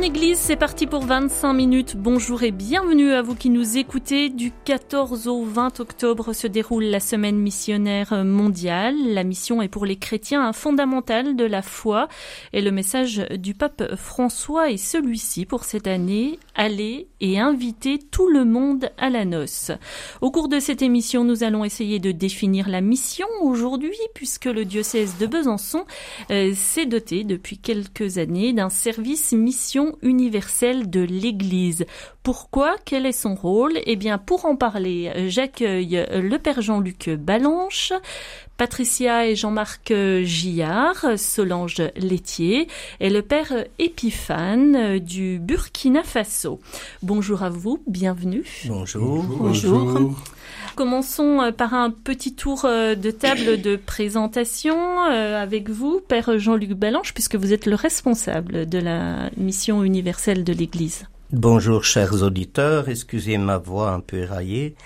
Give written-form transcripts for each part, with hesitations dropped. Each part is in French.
Église, c'est parti pour 25 minutes. Bonjour et bienvenue à vous qui nous écoutez. Du 14 au 20 octobre se déroule la semaine missionnaire mondiale. La mission est pour les chrétiens un fondamental de la foi. Et le message du pape François est celui-ci pour cette année. Aller et inviter tout le monde à la noce. Au cours de cette émission, nous allons essayer de définir la mission aujourd'hui, puisque le diocèse de Besançon s'est doté depuis quelques années d'un service mission universelle de l'Église. Pourquoi ? Quel est son rôle ? Eh bien, pour en parler, j'accueille le Père Jean-Luc Balanche, Patricia et Jean-Marc Gillard, Solange Laitier et le Père Épiphane du Burkina Faso. Bonjour à vous, bienvenue. Bonjour. Bonjour. Commençons par un petit tour de table de présentation avec vous, Père Jean-Luc Balanche, puisque vous êtes le responsable de la mission universelle de l'Église. Bonjour chers auditeurs, excusez ma voix un peu éraillée.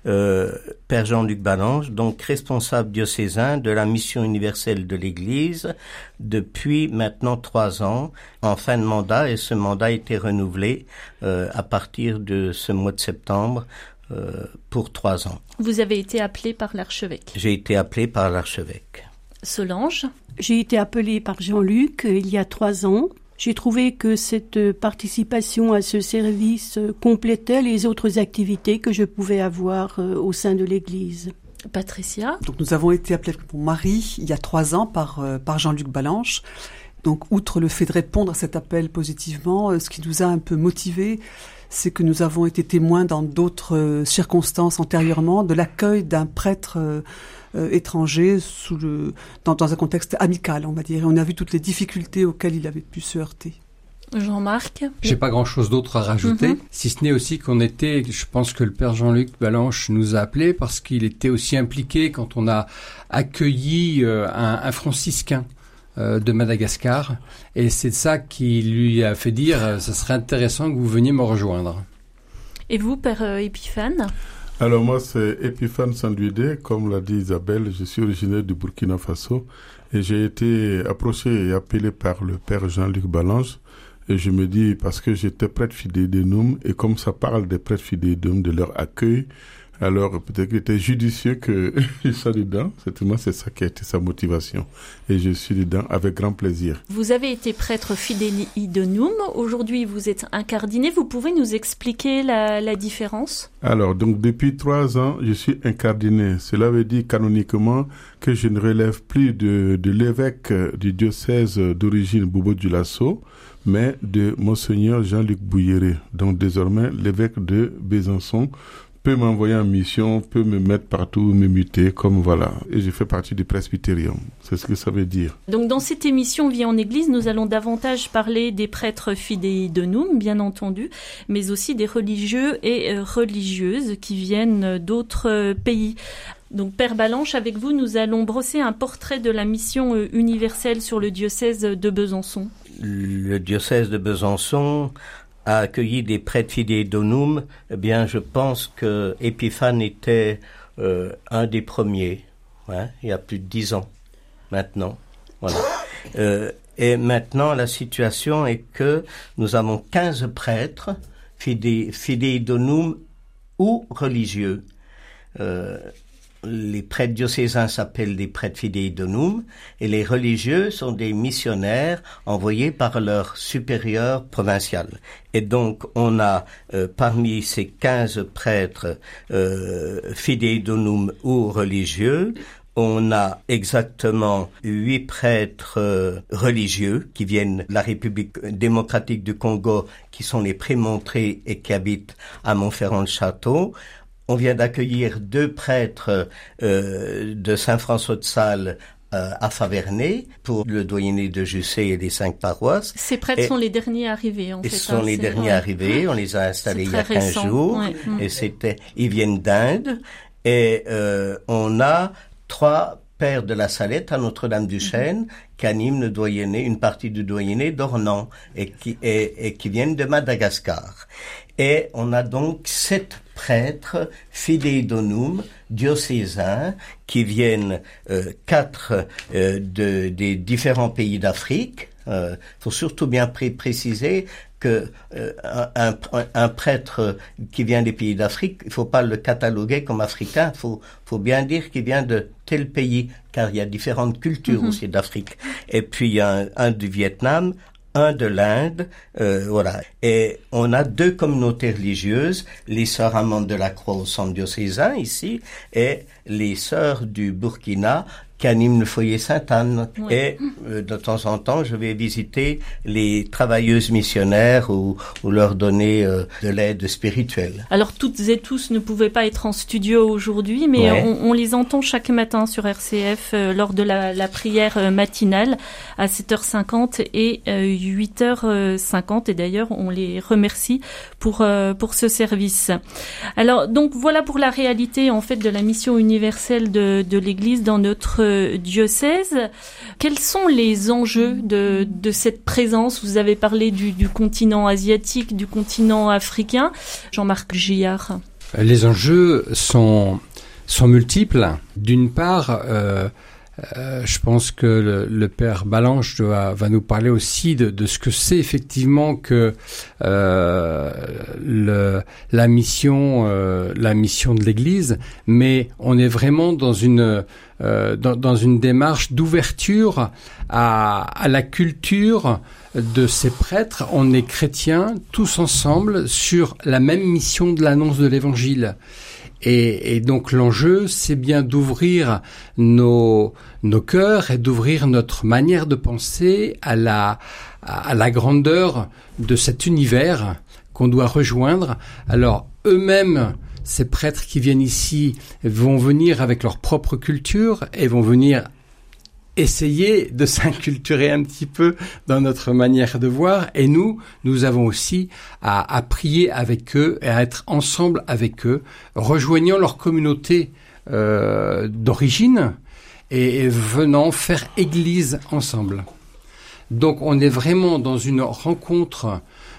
Père Jean-Luc Balanche, donc responsable diocésain de la mission universelle de l'Église depuis maintenant 3 ans, en fin de mandat, et ce mandat a été renouvelé à partir de ce mois de septembre pour 3 ans. Vous avez été appelé par l'archevêque. J'ai été appelé par l'archevêque. Solange. J'ai été appelée par Jean-Luc il y a 3 ans. J'ai trouvé que cette participation à ce service complétait les autres activités que je pouvais avoir au sein de l'Église. Patricia. Donc nous avons été appelés pour Marie il y a 3 ans par Jean-Luc Balanche. Donc outre le fait de répondre à cet appel positivement, ce qui nous a un peu motivés, c'est que nous avons été témoins dans d'autres circonstances antérieurement de l'accueil d'un prêtre étranger dans un contexte amical, on va dire. Et on a vu toutes les difficultés auxquelles il avait pu se heurter. Jean-Marc. J'ai pas grand-chose d'autre à rajouter, si ce n'est aussi je pense que le Père Jean-Luc Balanche nous a appelés parce qu'il était aussi impliqué quand on a accueilli un franciscain de Madagascar, et c'est ça qui lui a fait dire ça serait intéressant que vous veniez me rejoindre. Et vous, Père Épiphane? Alors moi, c'est Épiphane Sanduide, comme l'a dit Isabelle, je suis originaire du Burkina Faso et j'ai été approché et appelé par le Père Jean-Luc Balanche, et je me dis, parce que j'étais prêtre fidéidonome, et comme ça parle des prêtres fidéidomes, de leur accueil, alors peut-être qu'il était judicieux que je sois dedans. Certainement, c'est ça qui a été sa motivation. Et je suis dedans avec grand plaisir. Vous avez été prêtre fidéidonome. Aujourd'hui, vous êtes incardiné. Vous pouvez nous expliquer la différence ? Alors, donc depuis 3 ans, je suis incardiné. Cela veut dire canoniquement que je ne relève plus de l'évêque du diocèse d'origine Bobo-Dioulasso, mais de Monseigneur Jean-Luc Bouilléré. Donc désormais, l'évêque de Besançon peut m'envoyer en mission, peut me mettre partout, me muter, comme voilà. Et je fais partie du presbytérium. C'est ce que ça veut dire. Donc dans cette émission Vie en Église, nous allons davantage parler des prêtres fidéidonomes, bien entendu, mais aussi des religieux et religieuses qui viennent d'autres pays. Donc Père Balanche, avec vous, nous allons brosser un portrait de la mission universelle sur le diocèse de Besançon. Le diocèse de Besançon a accueilli des prêtres fidéidonomes. Eh bien, je pense que Épiphane était un des premiers, il y a plus de 10 ans maintenant. Voilà. Et maintenant, la situation est que nous avons 15 prêtres fidéidonomes ou religieux. Les prêtres diocésains s'appellent des prêtres fidéidonomes et les religieux sont des missionnaires envoyés par leur supérieur provincial. Et donc, on a parmi ces 15 prêtres fidéidonomes ou religieux, on a exactement 8 prêtres religieux qui viennent de la République démocratique du Congo, qui sont les prémontrés et qui habitent à Montferrand-le-Château. On vient d'accueillir 2 prêtres de Saint-François-de-Sales à Faverney pour le doyenné de Jussey et les 5 paroisses. Ces prêtres sont les derniers arrivés, en fait. Ils sont les derniers arrivés. On les a installés il y a 15 récent. jours. Ouais. Et ils viennent d'Inde. Et on a 3 pères de la Salette à Notre-Dame-du-Chêne qui animent le doyenné, une partie du doyenné d'Ornans et qui viennent de Madagascar. Et on a donc 7 prêtres fidéidonomes diocésains qui viennent 4 des différents pays d'Afrique. Faut surtout bien préciser que un prêtre qui vient des pays d'Afrique, il faut pas le cataloguer comme africain, faut bien dire qu'il vient de tel pays, car il y a différentes cultures aussi d'Afrique. Et puis il y a un du Vietnam, un de l'Inde, voilà. Et on a 2 communautés religieuses, les sœurs Amandes de la Croix au centre diocésain ici, et les sœurs du Burkina qui animent le foyer Sainte-Anne. Oui. Et de temps en temps, je vais visiter les travailleuses missionnaires ou leur donner de l'aide spirituelle. Alors toutes et tous ne pouvaient pas être en studio aujourd'hui, mais on les entend chaque matin sur RCF lors de la prière matinale à 7h50 et 8h50. Et d'ailleurs, on les remercie pour ce service. Alors donc voilà pour la réalité en fait de la mission universelle de l'Église dans notre diocèse. Quels sont les enjeux de cette présence? Vous avez parlé du continent asiatique, du continent africain. Jean-Marc Gillard. Les enjeux sont multiples. D'une part, je pense que le père Balanche va nous parler aussi de ce que c'est effectivement que la mission de l'Église, mais on est vraiment dans une démarche d'ouverture à la culture de ces prêtres. On est chrétiens tous ensemble sur la même mission de l'annonce de l'Évangile. Et donc l'enjeu, c'est bien d'ouvrir nos cœurs et d'ouvrir notre manière de penser à la grandeur de cet univers qu'on doit rejoindre. Alors eux-mêmes, ces prêtres qui viennent ici vont venir avec leur propre culture et vont venir essayer de s'inculturer un petit peu dans notre manière de voir. Et nous avons aussi à prier avec eux et à être ensemble avec eux, rejoignant leur communauté d'origine et venant faire église ensemble. Donc on est vraiment dans une rencontre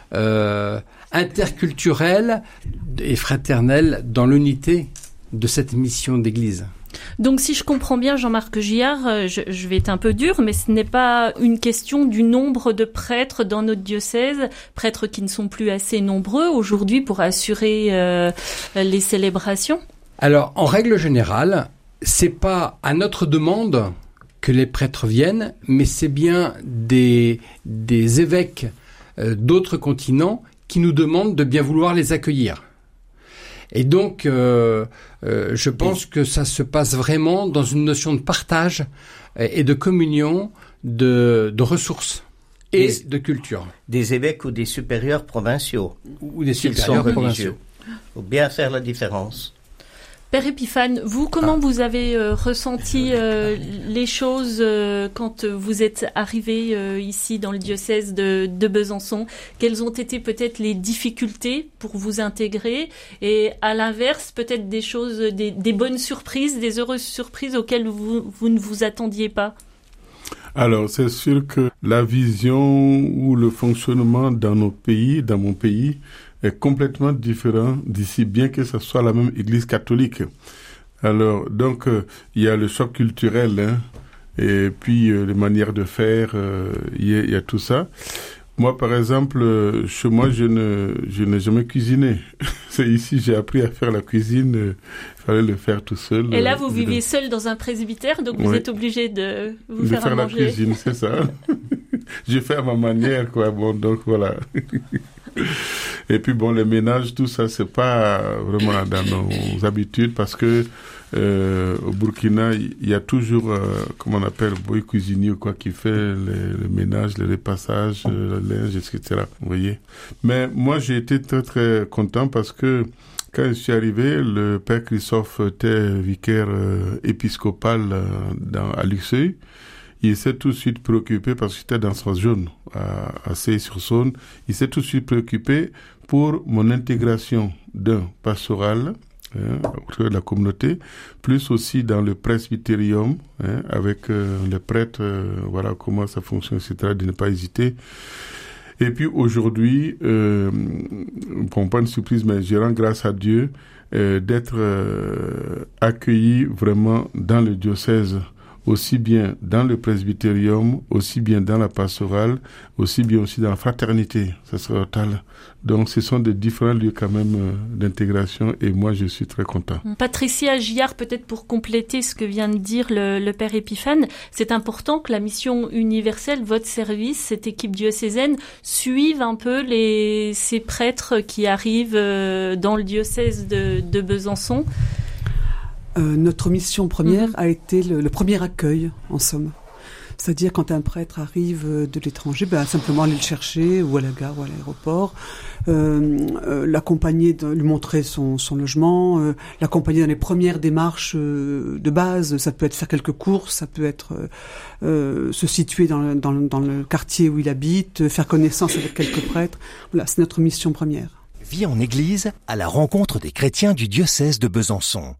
interculturelle et fraternelle dans l'unité de cette mission d'église. Donc si je comprends bien, Jean-Marc Gillard, je vais être un peu dur, mais ce n'est pas une question du nombre de prêtres dans notre diocèse, prêtres qui ne sont plus assez nombreux aujourd'hui pour assurer les célébrations? Alors, en règle générale, c'est pas à notre demande que les prêtres viennent, mais c'est bien des évêques d'autres continents qui nous demandent de bien vouloir les accueillir. Et donc, je pense que ça se passe vraiment dans une notion de partage et de communion de ressources et de culture. Des évêques ou des supérieurs provinciaux. Ou des supérieurs provinciaux. Il faut bien faire la différence. Père Épiphane, vous, comment vous avez ressenti les choses quand vous êtes arrivé ici dans le diocèse de Besançon? Quelles ont été peut-être les difficultés pour vous intégrer? Et à l'inverse, peut-être des choses, des bonnes surprises, des heureuses surprises auxquelles vous ne vous attendiez pas? Alors, c'est sûr que la vision ou le fonctionnement dans mon pays, est complètement différent d'ici, bien que ce soit la même Église catholique. Alors, donc, il y a le choc culturel, et puis les manières de faire, il y a tout ça. Moi, par exemple, chez moi, je n'ai jamais cuisiné. C'est ici, j'ai appris à faire la cuisine. Il fallait le faire tout seul. Et là, vous vivez seul dans un presbytère, donc vous êtes obligé de vous faire à manger. De faire la cuisine, c'est ça. J'ai fait à ma manière, quoi. Bon, donc voilà. Et puis bon, les ménages, tout ça, c'est pas vraiment dans nos habitudes parce que au Burkina, il y a toujours, comment on appelle, boy cuisinier ou quoi, qui fait le ménage, le repassages, le linge, etc. Vous voyez. Mais moi, j'ai été très très content parce que quand je suis arrivé, le père Christophe était vicaire épiscopal à Luxeuil. Il s'est tout de suite préoccupé, parce que j'étais dans sa zone, à Sey-sur-Saône, il s'est tout de suite préoccupé pour mon intégration d'un pastoral, auprès de la communauté, plus aussi dans le presbytérium, avec les prêtres, voilà comment ça fonctionne, etc., de ne pas hésiter. Et puis aujourd'hui, bon, pas une surprise, mais je rends grâce à Dieu d'être accueilli vraiment dans le diocèse aussi bien dans le presbytérium, aussi bien dans la pastorale, aussi bien aussi dans la fraternité sacerdotale. Donc ce sont des différents lieux quand même d'intégration et moi je suis très content. Patricia Gillard, peut-être pour compléter ce que vient de dire le Père Épiphane, c'est important que la mission universelle, votre service, cette équipe diocésaine, suive un peu ces prêtres qui arrivent dans le diocèse de Besançon. Notre mission première a été le premier accueil, en somme. C'est-à-dire quand un prêtre arrive de l'étranger, simplement aller le chercher ou à la gare ou à l'aéroport, l'accompagner, lui montrer son logement, l'accompagner dans les premières démarches de base. Ça peut être faire quelques courses, ça peut être se situer dans le quartier où il habite, faire connaissance avec quelques prêtres. Voilà, c'est notre mission première. Vie en Église à la rencontre des chrétiens du diocèse de Besançon.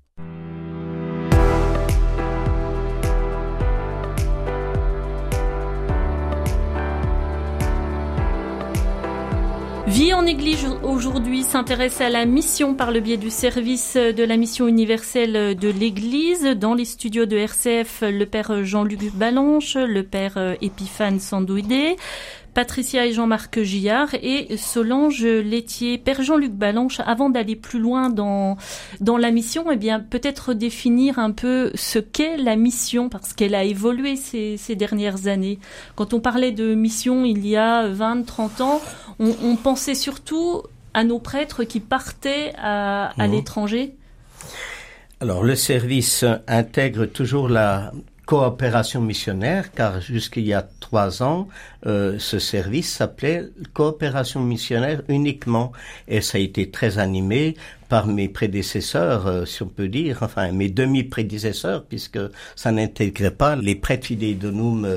Vie en Église aujourd'hui s'intéresse à la mission par le biais du service de la mission universelle de l'Église. Dans les studios de RCF, le Père Jean-Luc Balanche, le Père Épiphane Sandouidé, Patricia et Jean-Marc Gillard et Solange Laitier. Père Jean-Luc Balanche, avant d'aller plus loin dans la mission, peut-être définir un peu ce qu'est la mission, parce qu'elle a évolué ces dernières années. Quand on parlait de mission il y a 20, 30 ans, on pensait surtout à nos prêtres qui partaient à l'étranger. Alors, le service intègre toujours la coopération missionnaire, car jusqu'il y a 3 ans, ce service s'appelait coopération missionnaire uniquement, et ça a été très animé par mes prédécesseurs, si on peut dire, enfin mes demi-prédécesseurs, puisque ça n'intégrait pas les prêtres fidei donum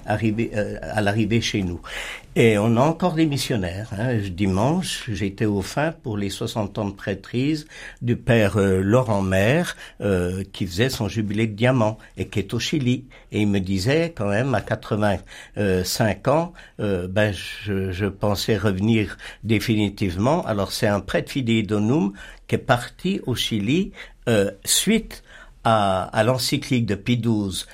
à l'arrivée chez nous. Et on a encore des missionnaires. Dimanche, j'étais au fin pour les 60 ans de prêtrise du Père Laurent Maire, qui faisait son jubilé de diamant et qui est au Chili. Et il me disait quand même à 85 ans, je pensais revenir définitivement. Alors c'est un prêtre fidei donum qui est parti au Chili suite à l'encyclique de Pie XII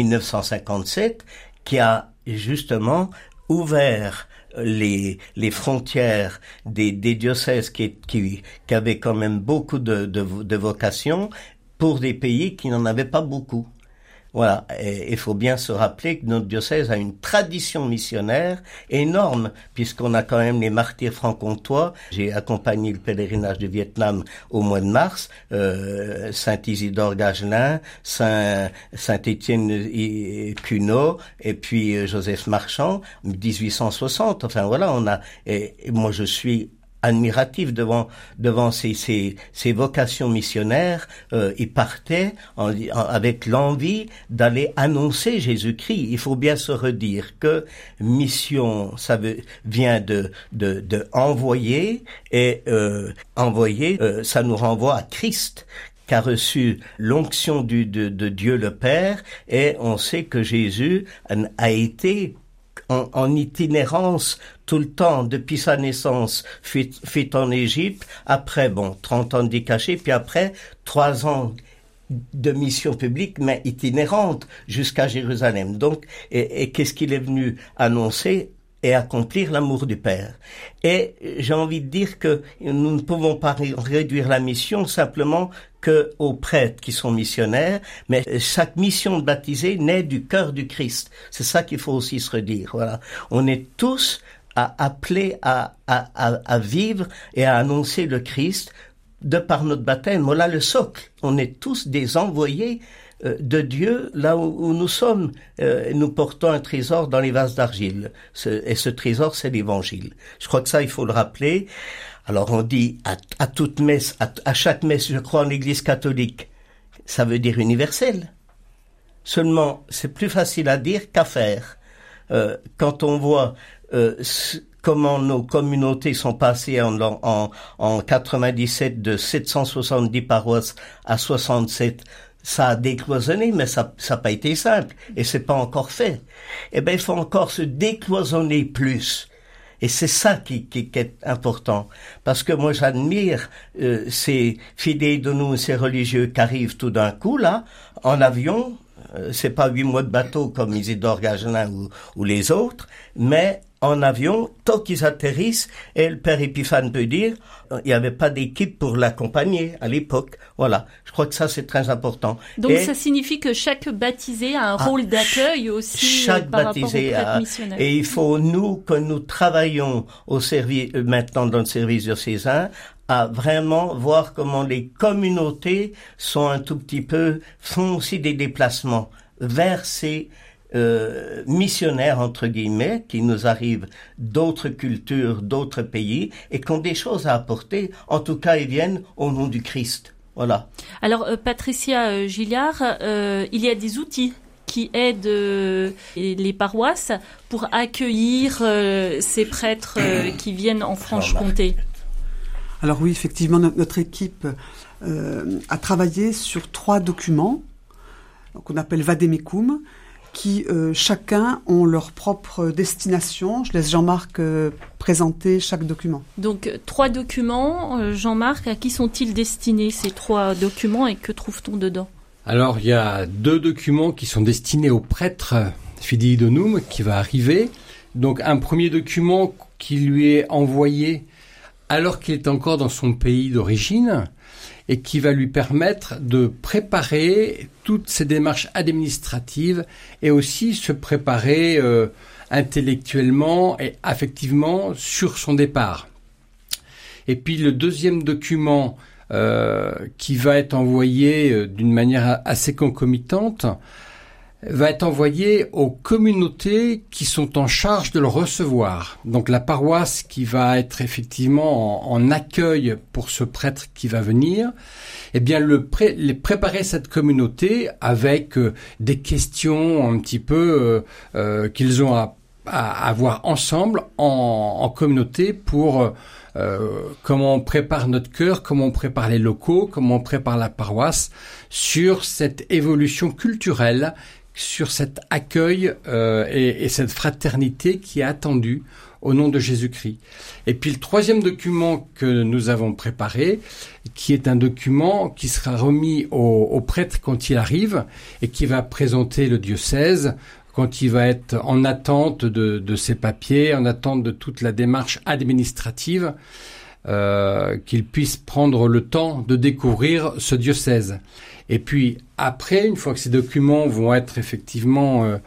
1957, qui a justement ouvert les frontières des diocèses qui avaient quand même beaucoup de vocations pour des pays qui n'en avaient pas beaucoup. Voilà, et il faut bien se rappeler que notre diocèse a une tradition missionnaire énorme, puisqu'on a quand même les martyrs franc-comtois. J'ai accompagné le pèlerinage du Vietnam au mois de mars, Saint-Isidore Gagelin, Saint-Étienne Cunot, et puis Joseph Marchand, 1860. Enfin voilà, et moi je suis admiratif devant ces vocations missionnaires. Ils partaient avec l'envie d'aller annoncer Jésus-Christ. Il faut bien se redire que mission, vient de envoyer, et envoyer, ça nous renvoie à Christ, qui a reçu l'onction de Dieu le Père, et on sait que Jésus a été en itinérance tout le temps, depuis sa naissance, fut en Égypte, après, 30 ans d'y cacher, puis après, 3 ans de mission publique, mais itinérante, jusqu'à Jérusalem. Donc, et qu'est-ce qu'il est venu annoncer et accomplir? L'amour du Père. Et j'ai envie de dire que nous ne pouvons pas réduire la mission simplement que aux prêtres qui sont missionnaires, mais chaque mission de baptisé naît du cœur du Christ. C'est ça qu'il faut aussi se redire. Voilà. On est tous appelés à vivre et à annoncer le Christ de par notre baptême. Voilà le socle. On est tous des envoyés de Dieu là où nous sommes. Nous portons un trésor dans les vases d'argile. Et ce trésor, c'est l'Évangile. Je crois que ça, il faut le rappeler. Alors on dit à toute messe, à chaque messe, je crois en l'Église catholique. Ça veut dire universel. Seulement, c'est plus facile à dire qu'à faire. Quand on voit comment nos communautés sont passées en 97 de 770 paroisses à 67, ça a décloisonné, mais ça n'a pas été simple. Et c'est pas encore fait. Eh ben, il faut encore se décloisonner plus. Et c'est ça qui est important. Parce que moi, j'admire ces fidei donum, ces religieux qui arrivent tout d'un coup, là, en avion, c'est pas 8 mois de bateau comme Isidore Gagelin ou les autres, mais en avion, tant qu'ils atterrissent, et le père Épiphane peut dire, il n'y avait pas d'équipe pour l'accompagner à l'époque. Voilà. Je crois que ça, c'est très important. Donc, ça signifie que chaque baptisé a un rôle d'accueil aussi chaque par baptisé rapport aux prêtres missionnaires. Et il faut, que nous travaillons au service, maintenant dans le service diocésain, à vraiment voir comment les communautés sont un tout petit peu, font aussi des déplacements vers ces missionnaires entre guillemets qui nous arrivent d'autres cultures, d'autres pays et qui ont des choses à apporter. En tout cas, ils viennent au nom du Christ. Voilà. Alors, Patricia Gilliard, il y a des outils qui aident les paroisses pour accueillir ces prêtres qui viennent en Franche-Comté. Alors oui, effectivement, notre équipe a travaillé sur 3 documents qu'on appelle Vademecum, qui chacun ont leur propre destination. Je laisse Jean-Marc présenter chaque document. Donc 3 documents, Jean-Marc, à qui sont-ils destinés ces 3 documents et que trouve-t-on dedans ? Alors il y a 2 documents qui sont destinés au prêtre Fidei Donum qui va arriver. Donc un premier document qui lui est envoyé alors qu'il est encore dans son pays d'origine et qui va lui permettre de préparer toutes ces démarches administratives et aussi se préparer intellectuellement et affectivement sur son départ. Et puis le deuxième document qui va être envoyé d'une manière assez concomitante va être envoyé aux communautés qui sont en charge de le recevoir. Donc la paroisse qui va être effectivement en accueil pour ce prêtre qui va venir, eh bien préparer cette communauté avec des questions un petit peu qu'ils ont à avoir ensemble en communauté pour comment on prépare notre cœur, comment on prépare les locaux, comment on prépare la paroisse sur cette évolution culturelle, sur cet accueil et cette fraternité qui est attendue au nom de Jésus-Christ. Et puis le troisième document que nous avons préparé, qui est un document qui sera remis au prêtre quand il arrive et qui va présenter le diocèse quand il va être en attente de ses papiers, en attente de toute la démarche administrative, qu'il puisse prendre le temps de découvrir ce diocèse. Et puis après, une fois que ces documents vont être effectivement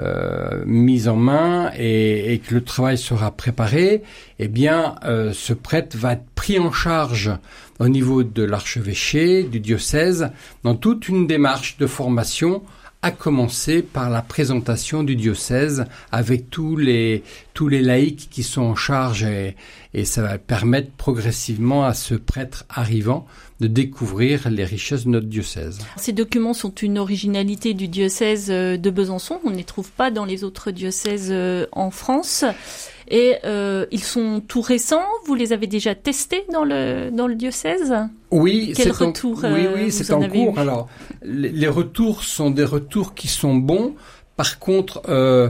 mis en main et que le travail sera préparé, eh bien, ce prêtre va être pris en charge au niveau de l'archevêché, du diocèse, dans toute une démarche de formation, à commencer par la présentation du diocèse avec tous les laïcs qui sont en charge et ça va permettre progressivement à ce prêtre arrivant de découvrir les richesses de notre diocèse. Ces documents sont une originalité du diocèse de Besançon. On ne les trouve pas dans les autres diocèses en France. Et ils sont tout récents. Vous les avez déjà testés dans le diocèse ? Oui, quel retour c'est en cours. Alors, les retours sont des retours qui sont bons. Par contre,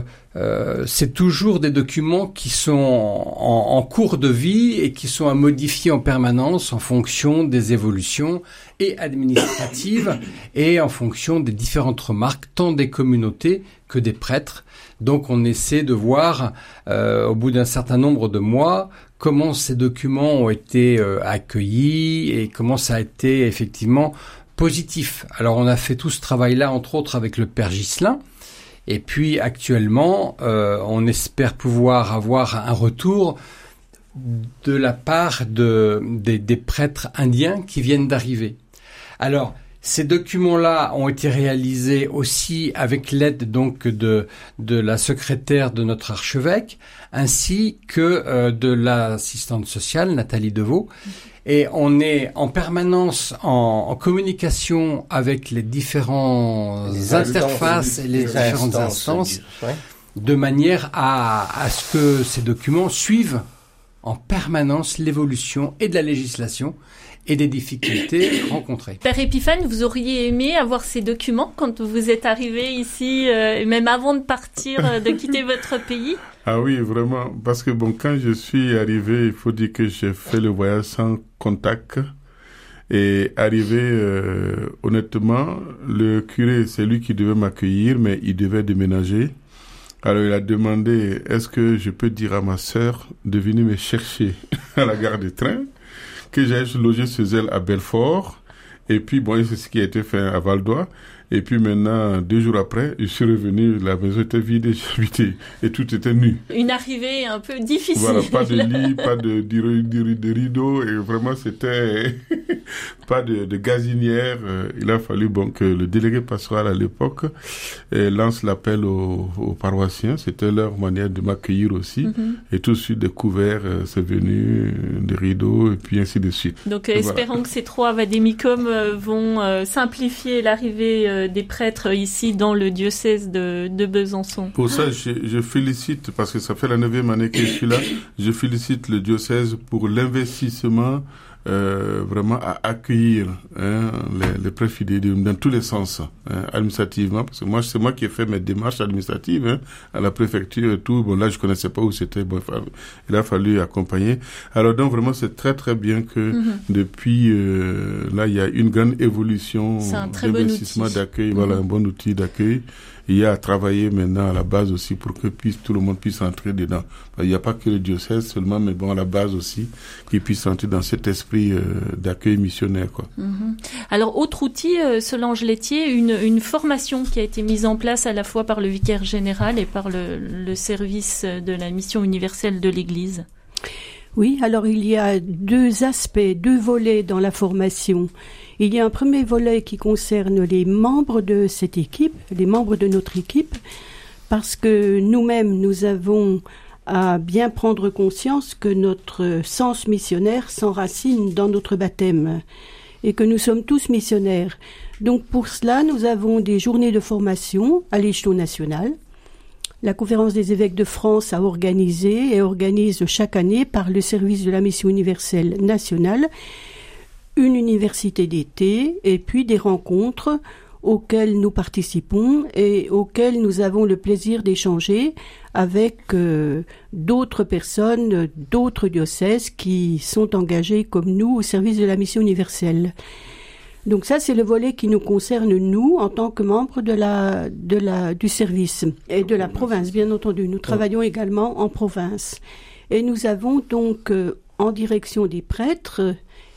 c'est toujours des documents qui sont en cours de vie et qui sont à modifier en permanence en fonction des évolutions et administratives et en fonction des différentes remarques, tant des communautés que des prêtres. Donc on essaie de voir, au bout d'un certain nombre de mois, comment ces documents ont été accueillis et comment ça a été effectivement positif. Alors on a fait tout ce travail-là, entre autres avec le Père Ghislain. Et puis actuellement, on espère pouvoir avoir un retour de la part des prêtres indiens qui viennent d'arriver. Alors, ces documents-là ont été réalisés aussi avec l'aide donc de la secrétaire de notre archevêque, ainsi que de l'assistante sociale Nathalie Deveau. Et on est en permanence en communication avec les différentes interfaces et les différentes instances, de manière à ce que ces documents suivent en permanence l'évolution et de la législation et des difficultés rencontrées. Père Épiphane, vous auriez aimé avoir ces documents quand vous êtes arrivé ici, même avant de partir, de quitter votre pays ? Ah oui, vraiment, parce que bon, quand je suis arrivé, il faut dire que j'ai fait le voyage sans contact Et arrivé, honnêtement, le curé, c'est lui qui devait m'accueillir, mais il devait déménager. Alors il a demandé, est-ce que je peux dire à ma sœur de venir me chercher à la gare de train, que j'aille loger chez elle à Belfort. Et puis, bon, c'est ce qui a été fait à Val-d'Oie. Et puis maintenant, 2 jours après, je suis revenu, la maison était vide, et tout était nu. Une arrivée un peu difficile. Voilà, pas de lit, pas de rideau, et vraiment c'était pas de gazinière. Il a fallu que le délégué pastoral à l'époque lance l'appel aux paroissiens. C'était leur manière de m'accueillir aussi. Et tout de suite, des couverts, c'est venu, des rideaux, et puis ainsi de suite. Donc espérons que ces 3 vadémicums vont simplifier l'arrivée des prêtres ici dans le diocèse de Besançon. Pour ça, je félicite, parce que ça fait la 9e année que je suis là, je félicite le diocèse pour l'investissement vraiment à accueillir les prêtres fidèles dans tous les sens, administrativement, parce que moi, c'est moi qui ai fait mes démarches administratives à la préfecture et tout. Bon, là, je connaissais pas où c'était. Bon, il a fallu accompagner. Alors donc, vraiment, c'est très, très bien que depuis là, il y a une grande évolution d'investissement, d'accueil. Voilà, un bon outil d'accueil. Il y a à travailler maintenant à la base aussi pour que tout le monde puisse entrer dedans. Il n'y a pas que le diocèse seulement, mais bon, à la base aussi, qu'ils puissent entrer dans cet esprit d'accueil missionnaire, quoi. Alors, autre outil, Solange Laitier, une formation qui a été mise en place à la fois par le vicaire général et par le service de la mission universelle de l'Église. Oui, alors il y a 2 aspects, 2 volets dans la formation. Il y a un premier volet qui concerne les membres de cette équipe, les membres de notre équipe, parce que nous-mêmes, nous avons à bien prendre conscience que notre sens missionnaire s'enracine dans notre baptême et que nous sommes tous missionnaires. Donc pour cela, nous avons des journées de formation à l'échelon national. La Conférence des évêques de France a organisé et organise chaque année par le service de la mission universelle nationale une université d'été et puis des rencontres auxquelles nous participons et auxquelles nous avons le plaisir d'échanger avec d'autres personnes, d'autres diocèses qui sont engagés comme nous au service de la mission universelle. Donc ça, c'est le volet qui nous concerne, nous, en tant que membres du service et de la province, bien entendu. Nous travaillons également en province. Et nous avons donc, en direction des prêtres,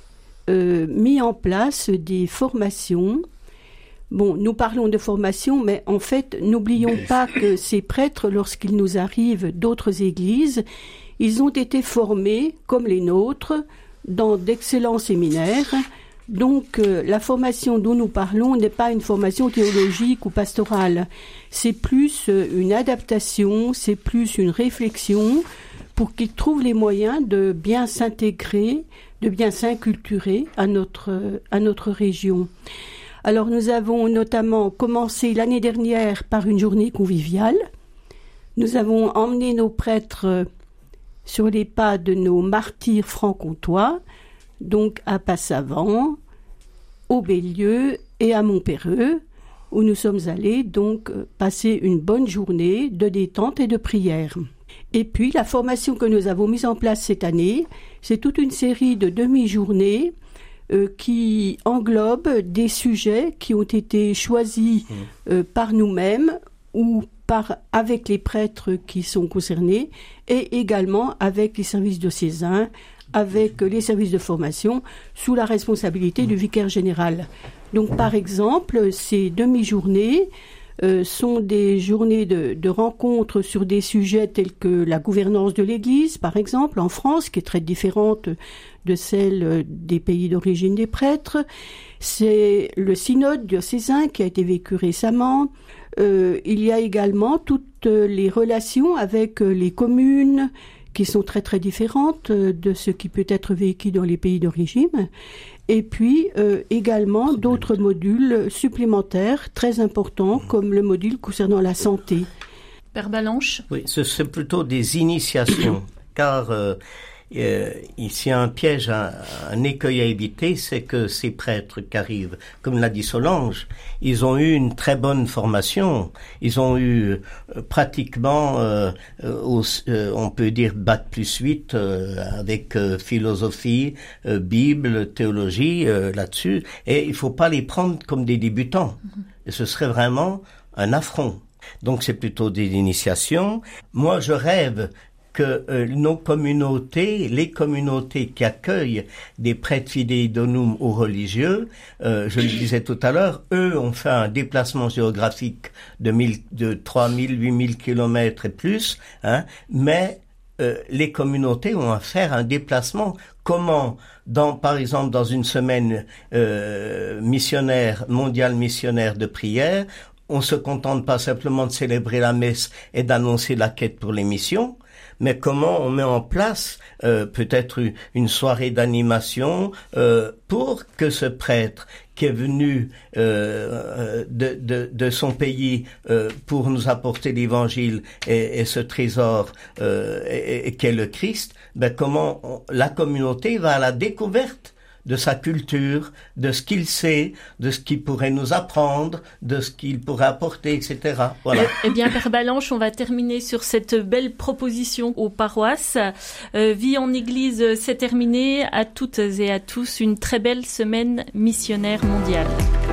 mis en place des formations. Bon, nous parlons de formation, mais en fait, n'oublions pas que ces prêtres, lorsqu'ils nous arrivent d'autres églises, ils ont été formés, comme les nôtres, dans d'excellents séminaires. Donc, la formation dont nous parlons n'est pas une formation théologique ou pastorale. C'est plus une adaptation, c'est plus une réflexion pour qu'ils trouvent les moyens de bien s'intégrer, de bien s'inculturer à notre région. Alors, nous avons notamment commencé l'année dernière par une journée conviviale. Nous avons emmené nos prêtres sur les pas de nos martyrs franc-comtois, donc à Passavant, au Bélieu et à Montpéreux, où nous sommes allés donc passer une bonne journée de détente et de prière. Et puis la formation que nous avons mise en place cette année, c'est toute une série de demi-journées qui englobe des sujets qui ont été choisis par nous-mêmes ou avec les prêtres qui sont concernés et également avec les services diocésains, avec les services de formation sous la responsabilité du vicaire général. Donc par exemple, ces demi-journées sont des journées de rencontres sur des sujets tels que la gouvernance de l'Église, par exemple, en France, qui est très différente de celle des pays d'origine des prêtres. C'est le synode diocésain qui a été vécu récemment. Il y a également toutes les relations avec les communes qui sont très très différentes de ce qui peut être vécu dans les pays d'origine. Et puis également d'autres modules supplémentaires très importants comme le module concernant la santé. Père Balanche ? Oui, c'est plutôt des initiations car ici un piège, un écueil à éviter, c'est que ces prêtres qui arrivent, comme l'a dit Solange, ils ont eu une très bonne formation. Ils ont eu pratiquement, on peut dire bac plus 8 avec philosophie, Bible, théologie là-dessus. Et il faut pas les prendre comme des débutants. Et ce serait vraiment un affront. Donc c'est plutôt des initiations. Moi je rêve que nos communautés, les communautés qui accueillent des prêtres fidei donum ou religieux, je le disais tout à l'heure, eux ont fait un déplacement géographique de 3000, 8000 kilomètres et plus, mais les communautés ont à faire un déplacement. Comment, par exemple, dans une semaine mondiale missionnaire de prière, on se contente pas simplement de célébrer la messe et d'annoncer la quête pour les missions, mais comment on met en place peut-être une soirée d'animation pour que ce prêtre qui est venu de son pays pour nous apporter l'évangile et ce trésor qu'est le Christ, comment la communauté va à la découverte de sa culture, de ce qu'il sait, de ce qu'il pourrait nous apprendre, de ce qu'il pourrait apporter, etc. Voilà. Eh bien, Père Balanche, on va terminer sur cette belle proposition aux paroisses. Vie en Église, c'est terminé. À toutes et à tous, une très belle semaine missionnaire mondiale.